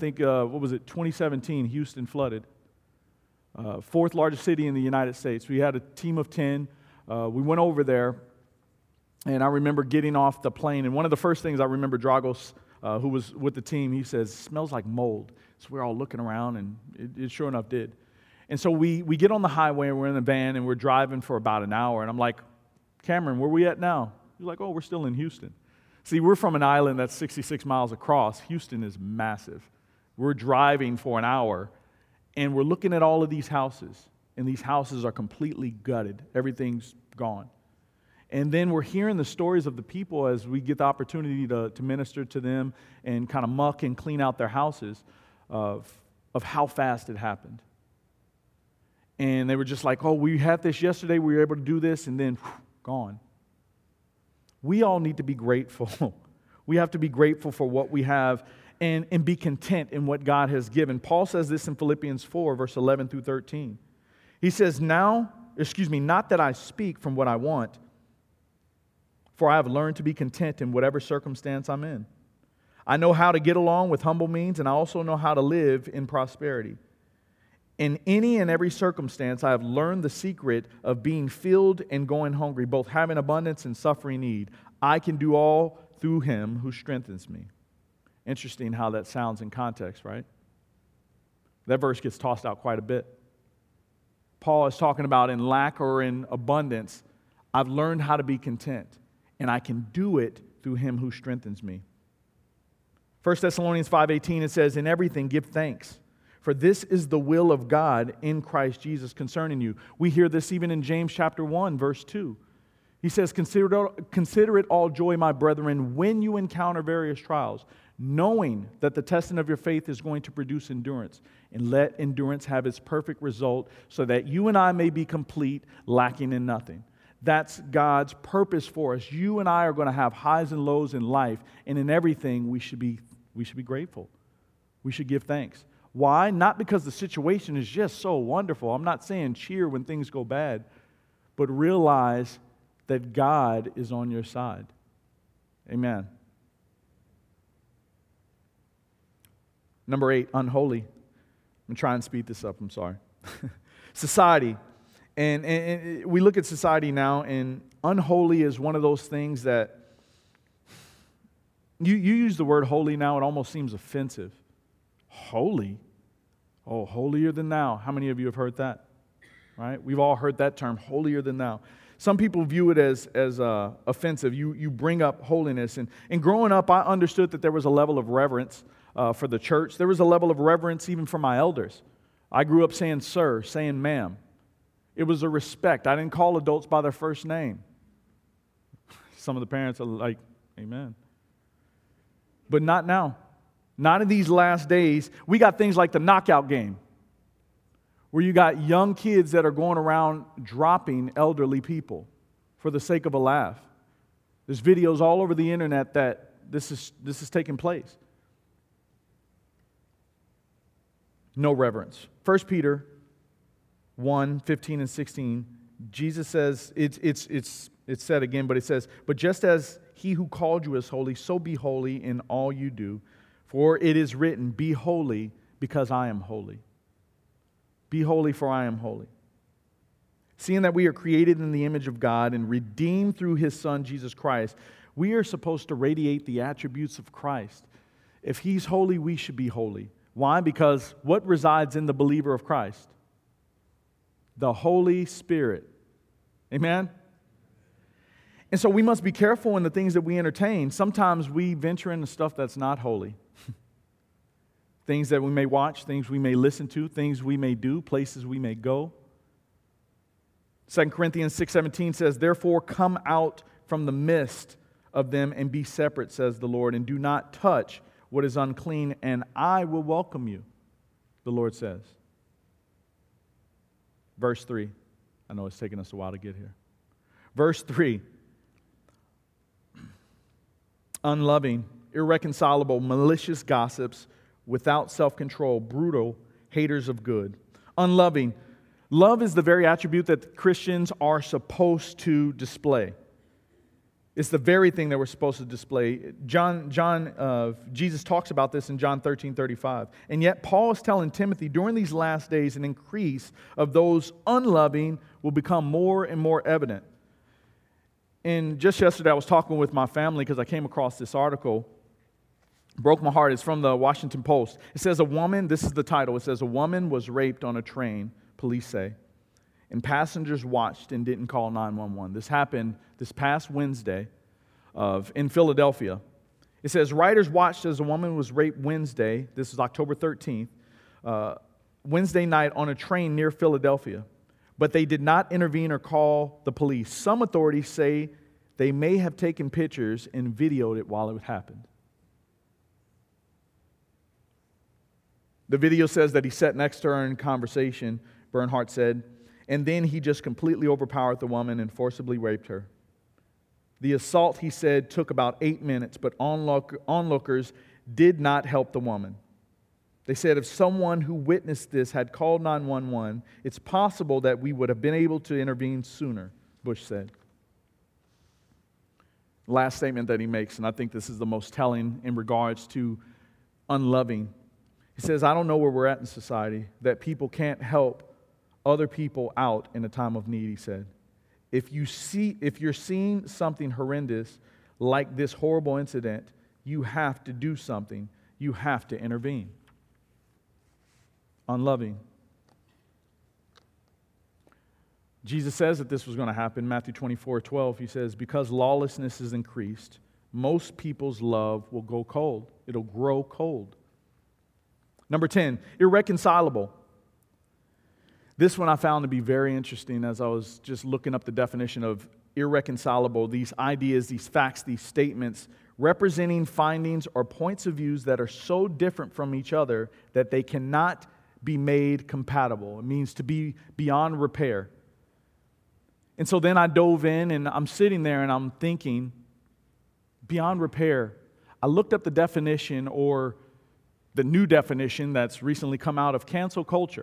2017, Houston flooded. Fourth largest city in the United States. We had a team of 10. We went over there, and I remember getting off the plane, and one of the first things I remember, Dragos, who was with the team, he says, "Smells like mold." So we're all looking around, and it sure enough did. And so we get on the highway, and we're in the van, and we're driving for about an hour, and I'm like, "Cameron, where are we at now?" He's like, "Oh, we're still in Houston." See, we're from an island that's 66 miles across. Houston is massive. We're driving for an hour, and we're looking at all of these houses, and these houses are completely gutted. Everything's gone. And then we're hearing the stories of the people as we get the opportunity to minister to them and kind of muck and clean out their houses of how fast it happened. And they were just like, "Oh, we had this yesterday, we were able to do this," and then gone. We all need to be grateful. We have to be grateful for what we have and be content in what God has given. Paul says this in Philippians 4, verse 11 through 13. He says, not that I speak from what I want, for I have learned to be content in whatever circumstance I'm in. I know how to get along with humble means, and I also know how to live in prosperity. In any and every circumstance, I have learned the secret of being filled and going hungry, both having abundance and suffering need. I can do all through Him who strengthens me. Interesting how that sounds in context, right? That verse gets tossed out quite a bit. Paul is talking about in lack or in abundance, I've learned how to be content, and I can do it through Him who strengthens me. 1 Thessalonians 5:18, it says, "In everything give thanks, for this is the will of God in Christ Jesus concerning you." We hear this even in James chapter 1, verse 2. He says, Consider it all joy, my brethren, when you encounter various trials, knowing that the testing of your faith is going to produce endurance. And let endurance have its perfect result, so that you and I may be complete, lacking in nothing. That's God's purpose for us. You and I are going to have highs and lows in life, and in everything we should be grateful. We should give thanks. Why? Not because the situation is just so wonderful. I'm not saying cheer when things go bad, but realize that God is on your side. Amen. Number 8, unholy. I'm trying to speed this up, I'm sorry. Society. And we look at society now, and unholy is one of those things that you use the word holy now, it almost seems offensive. Holy? Oh, holier than thou. How many of you have heard that? Right? We've all heard that term, holier than thou. Some people view it as offensive. You bring up holiness. And growing up, I understood that there was a level of reverence for the church. There was a level of reverence even for my elders. I grew up saying sir, saying ma'am. It was a respect. I didn't call adults by their first name. Some of the parents are like, amen. But not now. Not in these last days. We got things like the knockout game, where you got young kids that are going around dropping elderly people for the sake of a laugh. There's videos all over the internet that this is taking place. No reverence. 1 Peter 1, 15 and 16, Jesus says, it's said again, but it says, "But just as He who called you is holy, so be holy in all you do. For it is written, be holy because I am holy." Be holy, for I am holy. Seeing that we are created in the image of God and redeemed through His Son, Jesus Christ, we are supposed to radiate the attributes of Christ. If He's holy, we should be holy. Why? Because what resides in the believer of Christ? The Holy Spirit. Amen? And so we must be careful in the things that we entertain. Sometimes we venture into stuff that's not holy. Things that we may watch, things we may listen to, things we may do, places we may go. 2 Corinthians 6:17 says, "Therefore come out from the midst of them and be separate, says the Lord, and do not touch what is unclean, and I will welcome you," the Lord says. Verse 3. I know it's taken us a while to get here. Verse 3. Unloving, irreconcilable, malicious gossips, without self-control, brutal, haters of good. Unloving. Love is the very attribute that Christians are supposed to display. It's the very thing that we're supposed to display. Jesus talks about this in John 13:35. And yet Paul is telling Timothy, during these last days, an increase of those unloving will become more and more evident. And just yesterday, I was talking with my family because I came across this article. Broke my heart. It's from the Washington Post. It says this is the title, it says, "A woman was raped on a train," police say, "and passengers watched and didn't call 911. This happened this past Wednesday in Philadelphia. It says, "Riders watched as a woman was raped Wednesday," this is October 13th, Wednesday night on a train near Philadelphia. But they did not intervene or call the police. Some authorities say they may have taken pictures and videoed it while it happened. The video says that he sat next to her in conversation, Bernhardt said, and then he just completely overpowered the woman and forcibly raped her. The assault, he said, took about 8 minutes, but onlookers did not help the woman. They said if someone who witnessed this had called 911, it's possible that we would have been able to intervene sooner, Bush said. Last statement that he makes, and I think this is the most telling in regards to unloving. He says, "I don't know where we're at in society, that people can't help other people out in a time of need," he said. If you're seeing something horrendous like this horrible incident, you have to do something. You have to intervene." Unloving. Jesus says that this was going to happen. Matthew 24:12, he says, "Because lawlessness is increased, most people's love will go cold." It'll grow cold. Number 10, irreconcilable. This one I found to be very interesting as I was just looking up the definition of irreconcilable. These ideas, these facts, these statements representing findings or points of views that are so different from each other that they cannot be made compatible. It means to be beyond repair. And so then I dove in and I'm sitting there and I'm thinking, beyond repair. I looked up the definition, or the new definition that's recently come out, of cancel culture.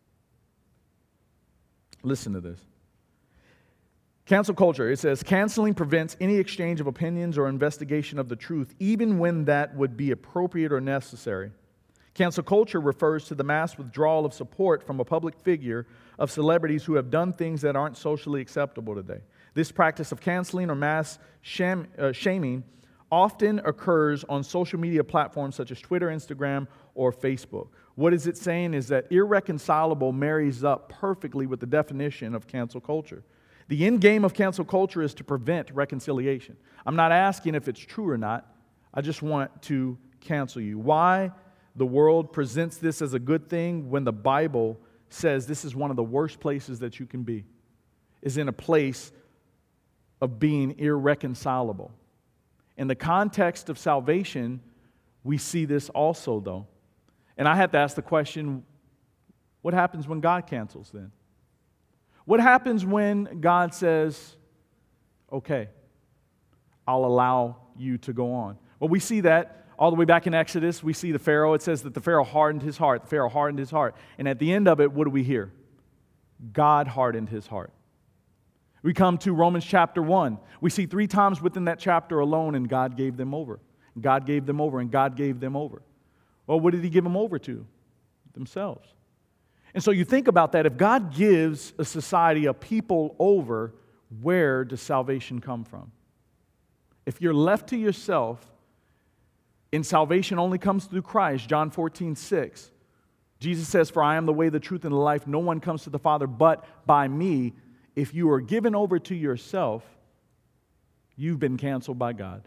Listen to this. Cancel culture, it says, canceling prevents any exchange of opinions or investigation of the truth, even when that would be appropriate or necessary. Cancel culture refers to the mass withdrawal of support from a public figure of celebrities who have done things that aren't socially acceptable today. This practice of canceling or mass shaming often occurs on social media platforms such as Twitter, Instagram, or Facebook. What is it saying is that irreconcilable marries up perfectly with the definition of cancel culture. The end game of cancel culture is to prevent reconciliation. I'm not asking if it's true or not. I just want to cancel you. Why the world presents this as a good thing when the Bible says this is one of the worst places that you can be, is in a place of being irreconcilable. In the context of salvation, we see this also, though. And I have to ask the question, what happens when God cancels then? What happens when God says, okay, I'll allow you to go on? Well, we see that all the way back in Exodus. We see the Pharaoh. It says that the Pharaoh hardened his heart. The Pharaoh hardened his heart. And at the end of it, what do we hear? God hardened his heart. We come to Romans chapter 1. We see 3 times within that chapter alone, and God gave them over. God gave them over, and God gave them over. Well, what did he give them over to? Themselves. And so you think about that. If God gives a society, a people over, where does salvation come from? If you're left to yourself, and salvation only comes through Christ, John 14:6. Jesus says, "For I am the way, the truth, and the life. No one comes to the Father but by me." If you are given over to yourself, you've been canceled by God.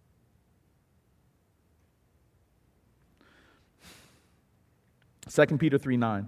2 Peter 3:9.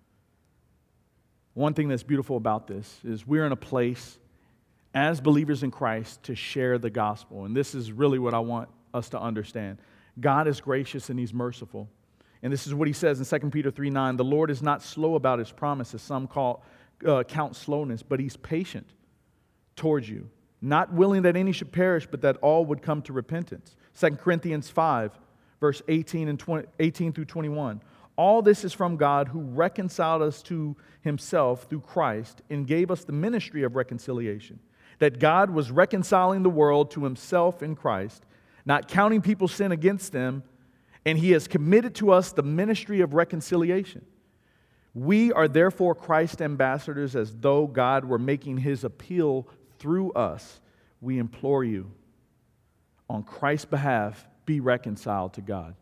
One thing that's beautiful about this is we're in a place as believers in Christ to share the gospel. And this is really what I want us to understand. God is gracious and He's merciful. And this is what He says in 2 Peter 3:9. The Lord is not slow about His promise, as some count slowness, but He's patient towards you, not willing that any should perish, but that all would come to repentance. 2 Corinthians 5, verse 18 through 21. All this is from God, who reconciled us to Himself through Christ and gave us the ministry of reconciliation. That God was reconciling the world to Himself in Christ, not counting people's sin against them, and He has committed to us the ministry of reconciliation. We are therefore Christ's ambassadors, as though God were making His appeal through us. We implore you, on Christ's behalf, be reconciled to God.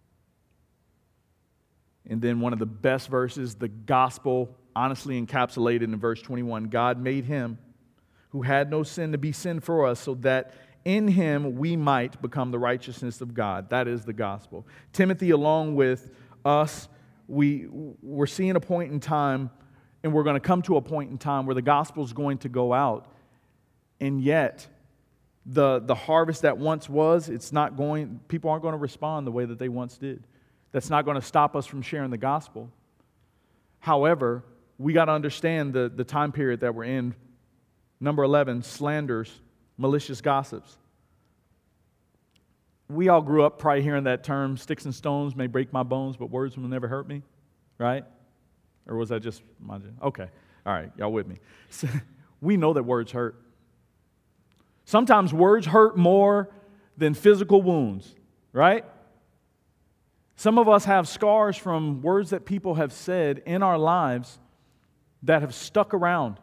And then one of the best verses, the gospel honestly encapsulated in verse 21. God made Him who had no sin to be sin for us, so that in Him we might become the righteousness of God. That is the gospel. Timothy, along with us, we're seeing a point in time, and we're going to come to a point in time where the gospel is going to go out, and yet the harvest that once was, people aren't going to respond the way that they once did. That's not going to stop us from sharing the gospel. However, we got to understand the time period that we're in. Number 11, slanders, malicious gossips. We all grew up probably hearing that term, sticks and stones may break my bones, but words will never hurt me, right? Or was that just my... Okay, all right, y'all with me. We know that words hurt. Sometimes words hurt more than physical wounds, right? Some of us have scars from words that people have said in our lives that have stuck around.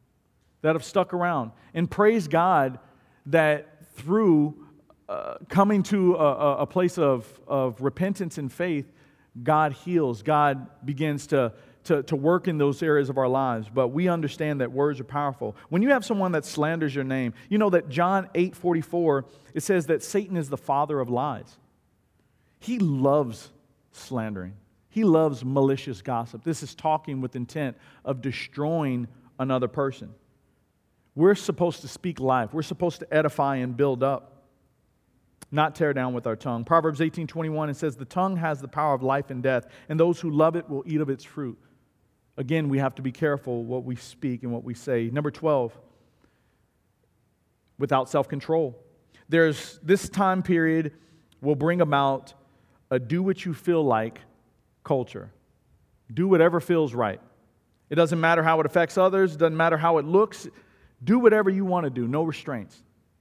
And praise God that through coming to a place of repentance and faith, God heals. God begins to work in those areas of our lives. But we understand that words are powerful. When you have someone that slanders your name, you know that John 8:44, it says that Satan is the father of lies. He loves slandering. He loves malicious gossip. This is talking with intent of destroying another person. We're supposed to speak life. We're supposed to edify and build up, not tear down with our tongue. Proverbs 18:21, it says, the tongue has the power of life and death, and those who love it will eat of its fruit. Again, we have to be careful what we speak and what we say. Number 12, without self-control. This time period will bring about a do-what-you-feel-like culture. Do whatever feels right. It doesn't matter how it affects others. It doesn't matter how it looks. Do whatever you want to do. No restraints.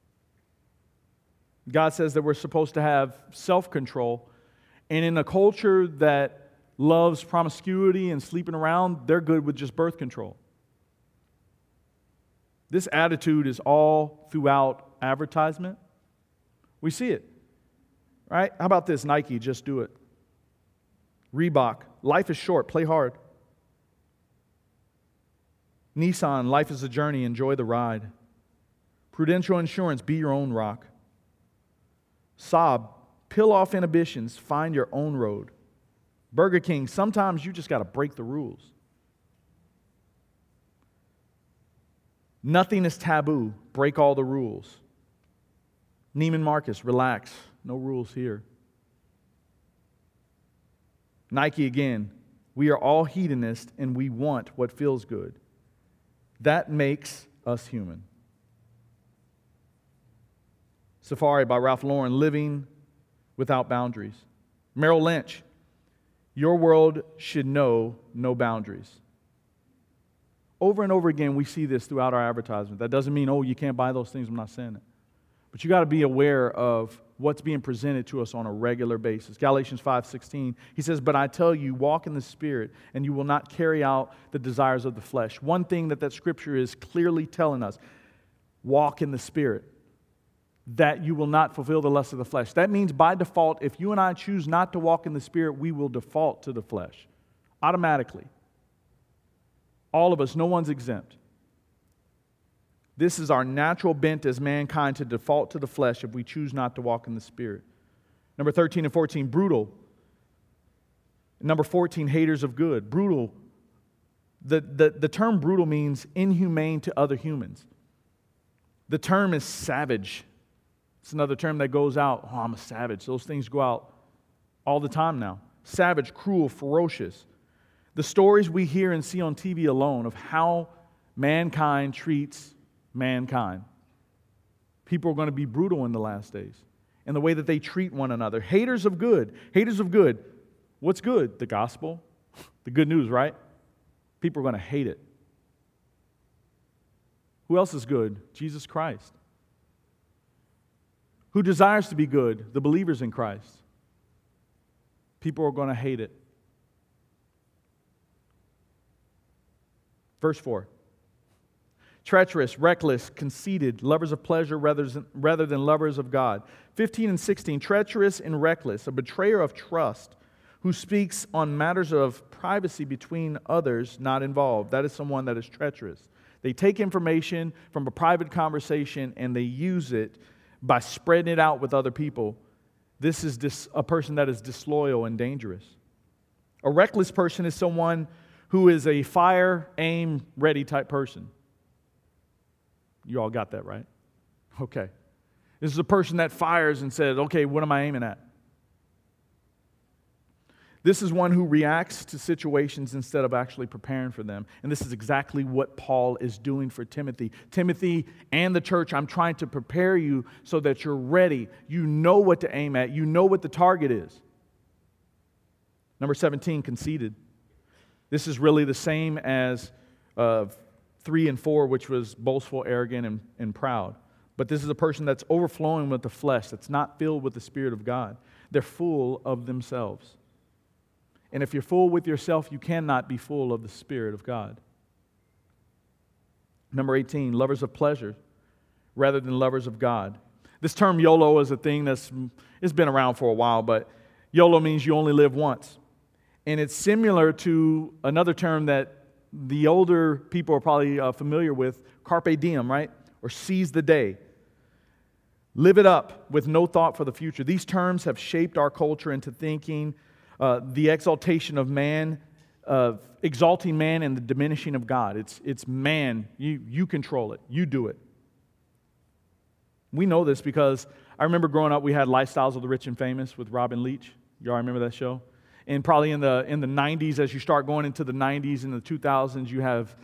God says that we're supposed to have self-control. And in a culture that loves promiscuity and sleeping around, they're good with just birth control. This attitude is all throughout advertisement. We see it. Right? How about this? Nike, just do it. Reebok, life is short, play hard. Nissan, life is a journey, enjoy the ride. Prudential Insurance, be your own rock. Saab, peel off inhibitions, find your own road. Burger King, sometimes you just got to break the rules. Nothing is taboo, break all the rules. Neiman Marcus, relax. No rules here. Nike again, we are all hedonists and we want what feels good. That makes us human. Safari by Ralph Lauren, living without boundaries. Merrill Lynch, your world should know no boundaries. Over and over again, we see this throughout our advertisement. That doesn't mean, you can't buy those things. I'm not saying it. But you got to be aware of what's being presented to us on a regular basis. Galatians 5:16, he says, but I tell you, walk in the Spirit, and you will not carry out the desires of the flesh. One thing that scripture is clearly telling us, walk in the Spirit, that you will not fulfill the lust of the flesh. That means by default, if you and I choose not to walk in the Spirit, we will default to the flesh, automatically. All of us, no one's exempt. This is our natural bent as mankind to default to the flesh if we choose not to walk in the Spirit. Number 13 and 14, brutal. Number 14, haters of good. Brutal. The term brutal means inhumane to other humans. The term is savage. It's another term that goes out. Oh, I'm a savage. Those things go out all the time now. Savage, cruel, ferocious. The stories we hear and see on TV alone of how mankind treats mankind. People are going to be brutal in the last days in the way that they treat one another. Haters of good. Haters of good. What's good? The gospel. The good news, right? People are going to hate it. Who else is good? Jesus Christ. Who desires to be good? The believers in Christ. People are going to hate it. Verse 4. Treacherous, reckless, conceited, lovers of pleasure rather than lovers of God. 15 and 16. Treacherous and reckless, a betrayer of trust, who speaks on matters of privacy between others not involved. That is someone that is treacherous. They take information from a private conversation and they use it by spreading it out with other people. This is a person that is disloyal and dangerous. A reckless person is someone who is a fire, aim, ready type person. You all got that, right? Okay. This is a person that fires and says, okay, what am I aiming at? This is one who reacts to situations instead of actually preparing for them. And this is exactly what Paul is doing for Timothy. Timothy and the church, I'm trying to prepare you so that you're ready. You know what to aim at. You know what the target is. Number 17, conceited. This is really the same as 3 and 4, which was boastful, arrogant, and proud. But this is a person that's overflowing with the flesh, that's not filled with the Spirit of God. They're full of themselves. And if you're full with yourself, you cannot be full of the Spirit of God. Number 18, lovers of pleasure rather than lovers of God. This term YOLO is a thing it's been around for a while, but YOLO means you only live once. And it's similar to another term that the older people are probably familiar with, carpe diem, right? Or seize the day. Live it up with no thought for the future. These terms have shaped our culture into thinking the exaltation of man, exalting man and the diminishing of God. It's man. You control it. You do it. We know this because I remember growing up, we had Lifestyles of the Rich and Famous with Robin Leach. Y'all remember that show? And probably in the 90s, as you start going into the 90s and the 2000s, you have,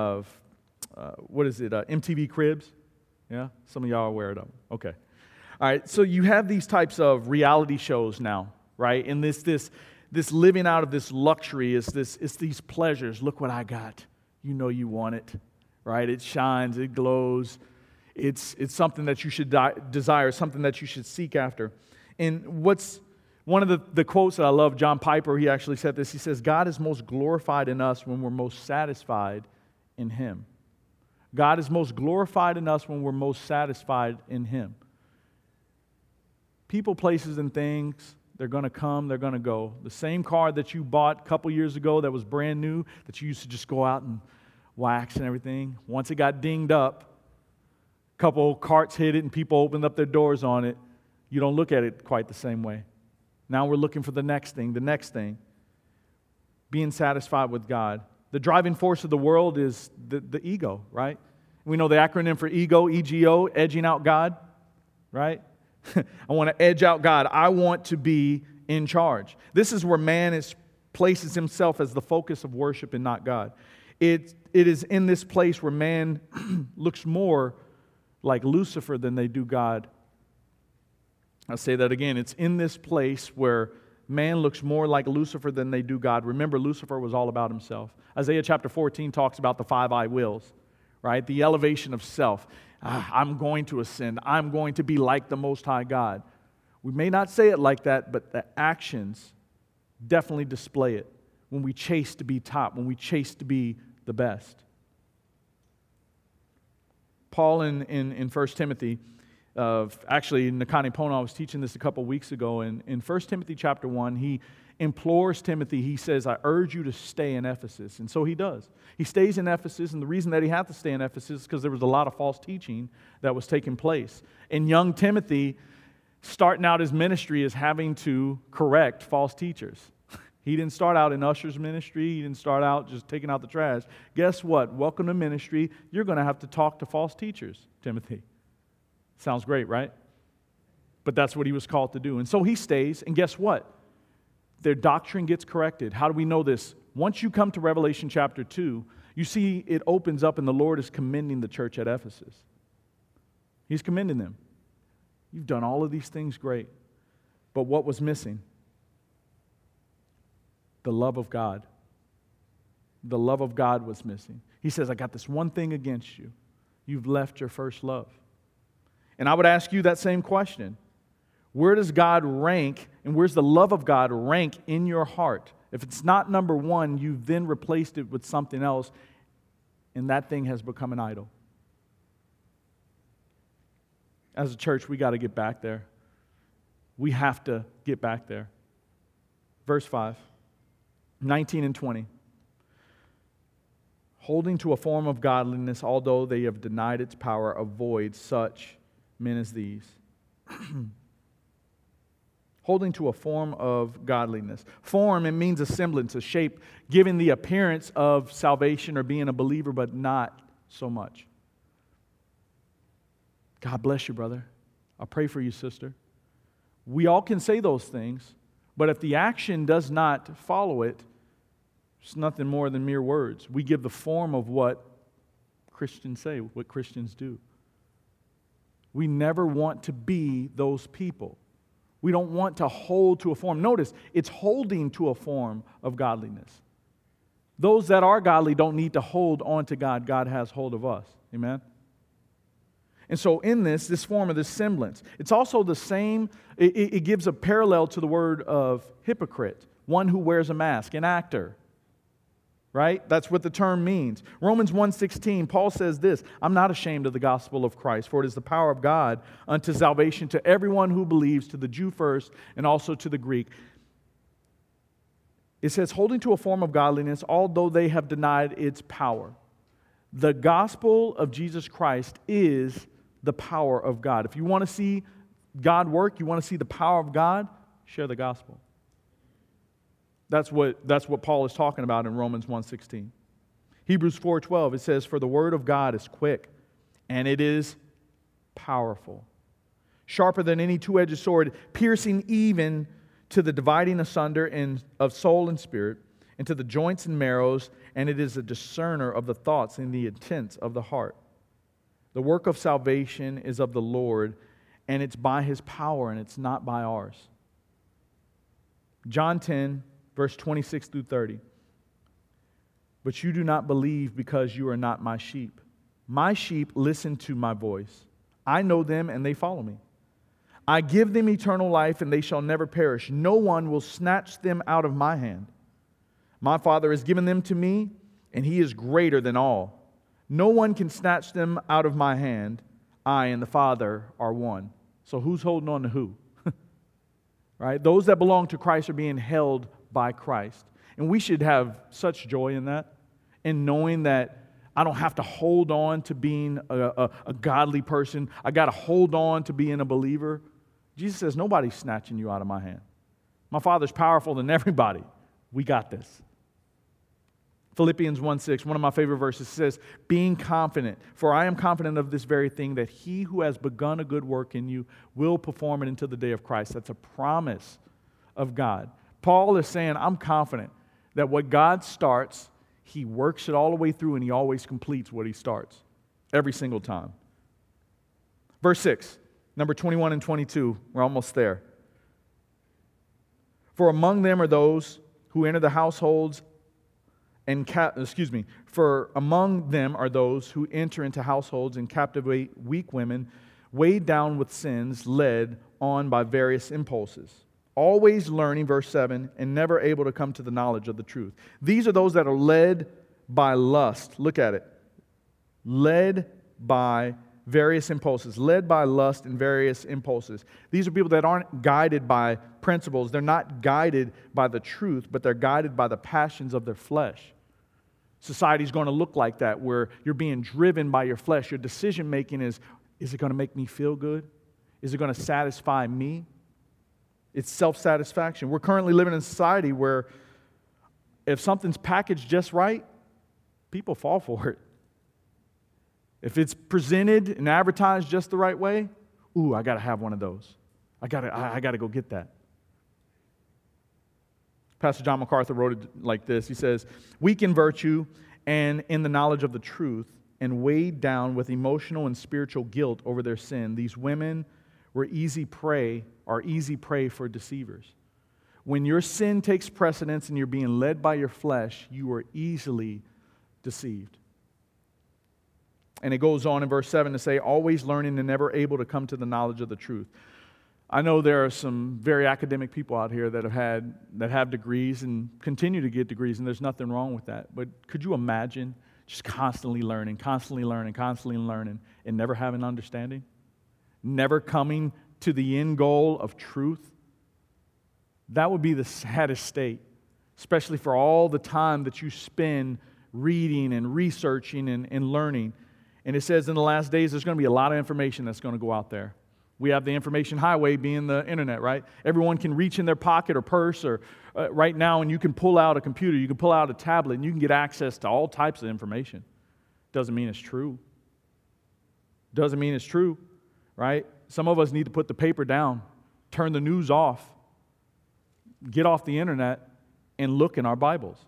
MTV Cribs? Yeah? Some of y'all are aware of them. Okay. All right, so you have these types of reality shows now, right? And this living out of this luxury is these pleasures. Look what I got. You know you want it, right? It shines, it glows. It's something that you should desire, something that you should seek after. And one of the quotes that I love, John Piper, he actually said this. He says, God is most glorified in us when we're most satisfied in Him. God is most glorified in us when we're most satisfied in Him. People, places, and things, they're going to come, they're going to go. The same car that you bought a couple years ago that was brand new, that you used to just go out and wax and everything, once it got dinged up, a couple carts hit it and people opened up their doors on it, you don't look at it quite the same way. Now we're looking for the next thing. Being satisfied with God. The driving force of the world is the ego, right? We know the acronym for ego, EGO, edging out God, right? I want to edge out God. I want to be in charge. This is where man places himself as the focus of worship and not God. It is in this place where man looks more like Lucifer than they do God. I'll say that again. It's in this place where man looks more like Lucifer than they do God. Remember, Lucifer was all about himself. Isaiah chapter 14 talks about the 5 I wills, right? The elevation of self. I'm going to ascend. I'm going to be like the Most High God. We may not say it like that, but the actions definitely display it when we chase to be top, when we chase to be the best. Paul in 1 Timothy Actually, Nakani Pona, I was teaching this a couple weeks ago. In 1 Timothy chapter 1, he implores Timothy, he says, I urge you to stay in Ephesus. And so he does. He stays in Ephesus, and the reason that he had to stay in Ephesus is because there was a lot of false teaching that was taking place. And young Timothy, starting out his ministry, is having to correct false teachers. He didn't start out in usher's ministry. He didn't start out just taking out the trash. Guess what? Welcome to ministry. You're going to have to talk to false teachers, Timothy. Sounds great, right? But that's what he was called to do. And so he stays, and guess what? Their doctrine gets corrected. How do we know this? Once you come to Revelation chapter 2, you see it opens up and the Lord is commending the church at Ephesus. He's commending them. You've done all of these things great. But what was missing? The love of God. The love of God was missing. He says, I got this one thing against you. You've left your first love. And I would ask you that same question. Where does God rank, and where's the love of God rank in your heart? If it's not number one, you've then replaced it with something else, and that thing has become an idol. As a church, we got to get back there. We have to get back there. Verse 5, 19 and 20. Holding to a form of godliness, although they have denied its power, avoid such men as these. Holding to a form of godliness. Form, it means a semblance, a shape, giving the appearance of salvation or being a believer, but not so much. God bless you, brother. I pray for you, sister. We all can say those things, but if the action does not follow it, it's nothing more than mere words. We give the form of what Christians say, what Christians do. We never want to be those people. We don't want to hold to a form. Notice, it's holding to a form of godliness. Those that are godly don't need to hold on to God. God has hold of us. Amen? And so in this form of this semblance, it's also the same, it gives a parallel to the word of hypocrite, one who wears a mask, an actor. Right? That's what the term means. Romans 1:16, Paul says this, I'm not ashamed of the gospel of Christ, for it is the power of God unto salvation to everyone who believes, to the Jew first, and also to the Greek. It says, holding to a form of godliness, although they have denied its power. The gospel of Jesus Christ is the power of God. If you want to see God work, you want to see the power of God, share the gospel. That's what Paul is talking about in Romans 1:16. Hebrews 4:12, it says, for the word of God is quick, and it is powerful, sharper than any two-edged sword, piercing even to the dividing asunder of soul and spirit, and to the joints and marrows, and it is a discerner of the thoughts and the intents of the heart. The work of salvation is of the Lord, and it's by His power, and it's not by ours. John 10, verse 26 through 30. But you do not believe because you are not my sheep. My sheep listen to my voice. I know them and they follow me. I give them eternal life and they shall never perish. No one will snatch them out of my hand. My Father has given them to me and He is greater than all. No one can snatch them out of my hand. I and the Father are one. So who's holding on to who? Right? Those that belong to Christ are being held by Christ. And we should have such joy in that, in knowing that I don't have to hold on to being a godly person. I got to hold on to being a believer. Jesus says, nobody's snatching you out of my hand. My Father's powerful than everybody. We got this. Philippians 1:6, one of my favorite verses, says, being confident, for I am confident of this very thing, that He who has begun a good work in you will perform it until the day of Christ. That's a promise of God. Paul is saying, I'm confident that what God starts, He works it all the way through and He always completes what He starts. Every single time. Verse 6, number 21 and 22, we're almost there. For among them are those who enter the households for among them are those who enter into households and captivate weak women, weighed down with sins, led on by various impulses. Always learning, verse 7, and never able to come to the knowledge of the truth. These are those that are led by lust. Look at it. Led by various impulses, led by lust and various impulses. These are people that aren't guided by principles. They're not guided by the truth, but they're guided by the passions of their flesh. Society's going to look like that, where you're being driven by your flesh. Your decision making is it going to make me feel good? Is it going to satisfy me? It's self-satisfaction. We're currently living in a society where if something's packaged just right, people fall for it. If it's presented and advertised just the right way, ooh, I got to have one of those. I got to go get that. Pastor John MacArthur wrote it like this. He says, weak in virtue and in the knowledge of the truth, and weighed down with emotional and spiritual guilt over their sin, these women are easy prey for deceivers. When your sin takes precedence and you're being led by your flesh, you are easily deceived. And it goes on in verse 7 to say, always learning and never able to come to the knowledge of the truth. I know there are some very academic people out here that have degrees and continue to get degrees, and there's nothing wrong with that. But could you imagine just constantly learning, and never having understanding? Never coming to the end goal of truth? That would be the saddest state, especially for all the time that you spend reading and researching and learning. And it says in the last days there's going to be a lot of information that's going to go out there. We have the information highway being the internet, right? Everyone can reach in their pocket or purse or right now, and you can pull out a computer, you can pull out a tablet, and you can get access to all types of information. Doesn't mean it's true. Doesn't mean it's true, right? Some of us need to put the paper down, turn the news off, get off the internet, and look in our Bibles.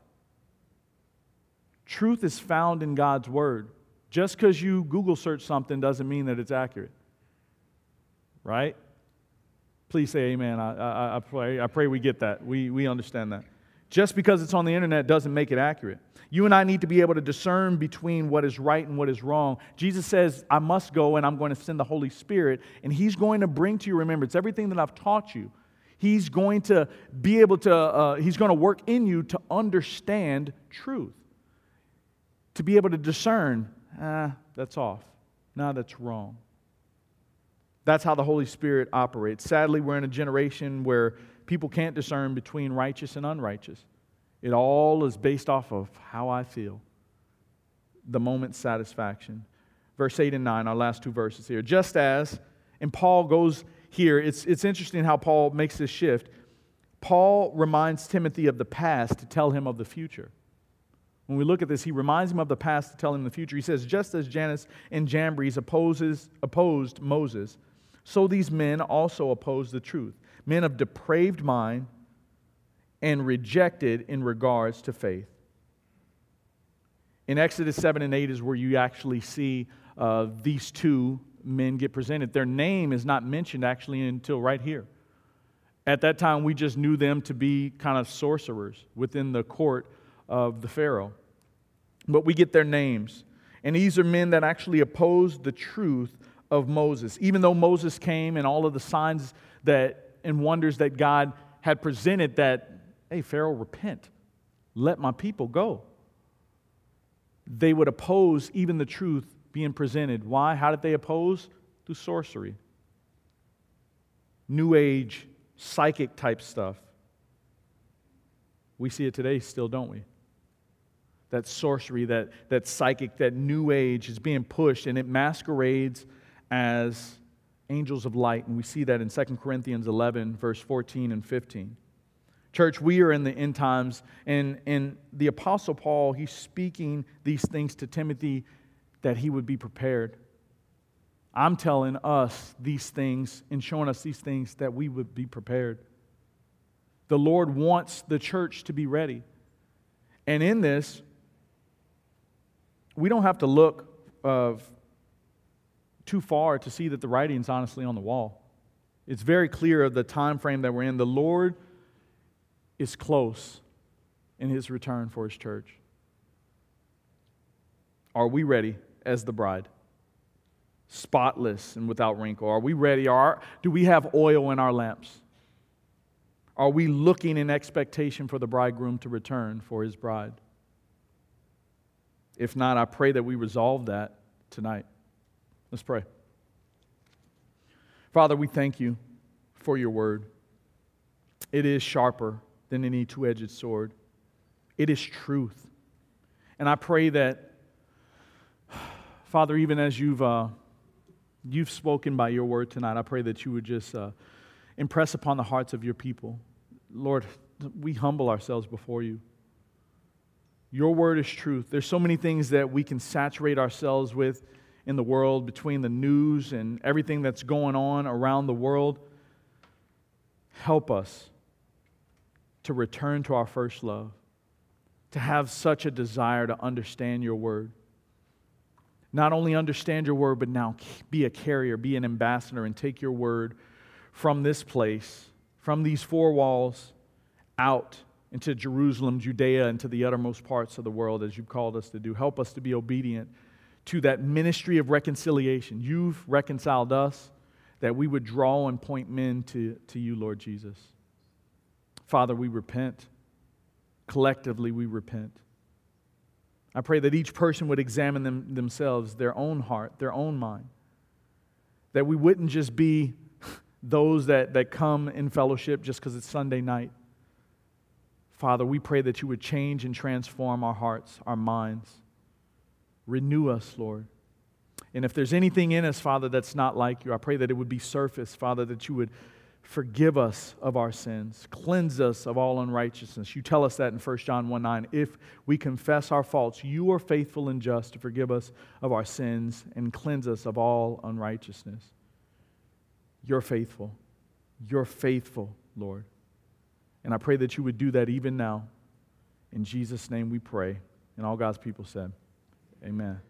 Truth is found in God's Word. Just because you Google search something doesn't mean that it's accurate. Right? Please say amen. I pray we get that. We understand that. Just because it's on the internet doesn't make it accurate. You and I need to be able to discern between what is right and what is wrong. Jesus says, I must go and I'm going to send the Holy Spirit, and He's going to bring to your remembrance everything that I've taught you. He's going to be able to, He's going to work in you to understand truth. To be able to discern, that's off. No, that's wrong. That's how the Holy Spirit operates. Sadly, we're in a generation where people can't discern between righteous and unrighteous. It all is based off of how I feel. The moment's satisfaction. Verse 8 and 9, our last two verses here. Just as, and Paul goes here, it's interesting how Paul makes this shift. Paul reminds Timothy of the past to tell him of the future. When we look at this, he reminds him of the past to tell him the future. He says, just as Jannes and Jambres opposed Moses, so these men also oppose the truth. Men of depraved mind and rejected in regards to faith. In Exodus 7 and 8 is where you actually see these two men get presented. Their name is not mentioned actually until right here. At that time, we just knew them to be kind of sorcerers within the court of the Pharaoh. But we get their names. And these are men that actually opposed the truth of Moses. Even though Moses came and all of the signs and wonders that God had presented that, hey, Pharaoh, repent. Let my people go. They would oppose even the truth being presented. Why? How did they oppose? Through sorcery. New Age, psychic type stuff. We see it today still, don't we? That sorcery, that psychic, that New Age is being pushed, and it masquerades as angels of light. And we see that in 2 Corinthians 11, verse 14 and 15. Church, we are in the end times, and the Apostle Paul, he's speaking these things to Timothy that he would be prepared. I'm telling us these things and showing us these things that we would be prepared. The Lord wants the church to be ready. And in this, we don't have to look too far to see that the writing's honestly on the wall. It's very clear of the time frame that we're in. The Lord is close in His return for His church. Are we ready as the bride? Spotless and without wrinkle. Are we ready? Do we have oil in our lamps? Are we looking in expectation for the bridegroom to return for his bride? If not, I pray that we resolve that tonight. Let's pray. Father, we thank you for your word. It is sharper than any two-edged sword. It is truth. And I pray that, Father, even as you've spoken by your word tonight, I pray that you would just impress upon the hearts of your people. Lord, we humble ourselves before you. Your word is truth. There's so many things that we can saturate ourselves with in the world, between the news and everything that's going on around the world. Help us to return to our first love, to have such a desire to understand your word. Not only understand your word, but now be a carrier, be an ambassador, and take your word from this place, from these four walls, out into Jerusalem, Judea, and to the uttermost parts of the world as you've called us to do. Help us to be obedient to that ministry of reconciliation. You've reconciled us, that we would draw and point men to you, Lord Jesus. Father, we repent. Collectively, we repent. I pray that each person would examine themselves, their own heart, their own mind. That we wouldn't just be those that come in fellowship just because it's Sunday night. Father, we pray that you would change and transform our hearts, our minds. Renew us, Lord. And if there's anything in us, Father, that's not like you, I pray that it would be surfaced, Father, that you would forgive us of our sins, cleanse us of all unrighteousness. You tell us that in 1 John 1:9. If we confess our faults, you are faithful and just to forgive us of our sins and cleanse us of all unrighteousness. You're faithful. You're faithful, Lord. And I pray that you would do that even now. In Jesus' name we pray. And all God's people said, amen.